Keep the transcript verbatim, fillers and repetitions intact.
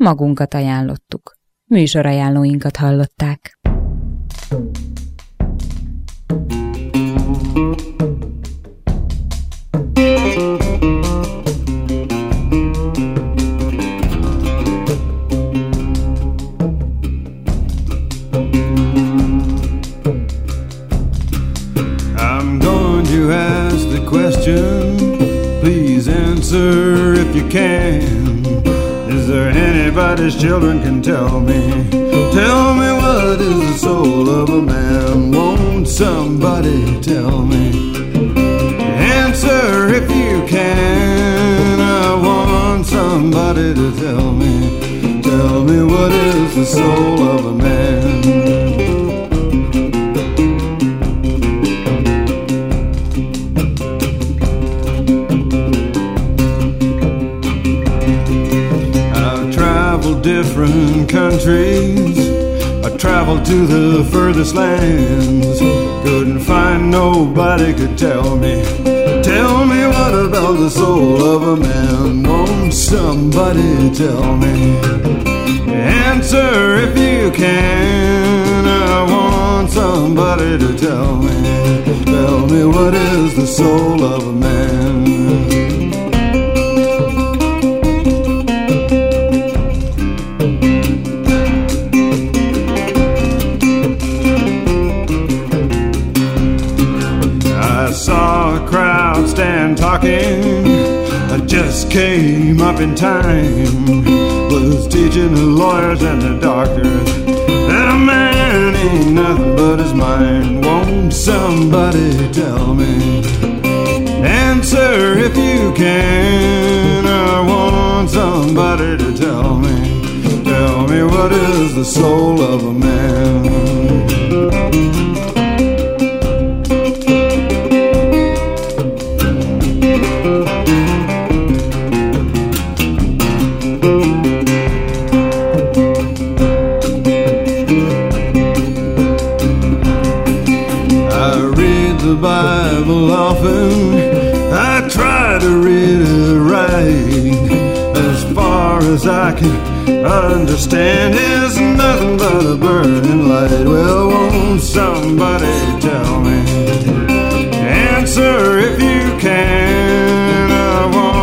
magunkat ajánlottuk. Műsorajánlóinkat hallották. I'm going to ask the question, please answer if you can. Is there anybody's children can tell me? Tell me what is the soul of a man? Won't somebody tell me? Answer if you can. I want somebody to tell me. Tell me what is the soul of a man? Different countries, I traveled to the furthest lands. Couldn't find nobody could tell me. Tell me what about the soul of a man? Won't somebody tell me? Answer if you can. I want somebody to tell me. Tell me what is the soul of a man? Stand talking, I just came up in time. Was teaching the lawyers and the doctors that a man ain't nothing but his mind. Won't somebody tell me? Answer if you can. I want somebody to tell me. Tell me what is the soul of a man? Bible often, I try to read it right. As far as I can understand, it's nothing but a burning light. Well, won't somebody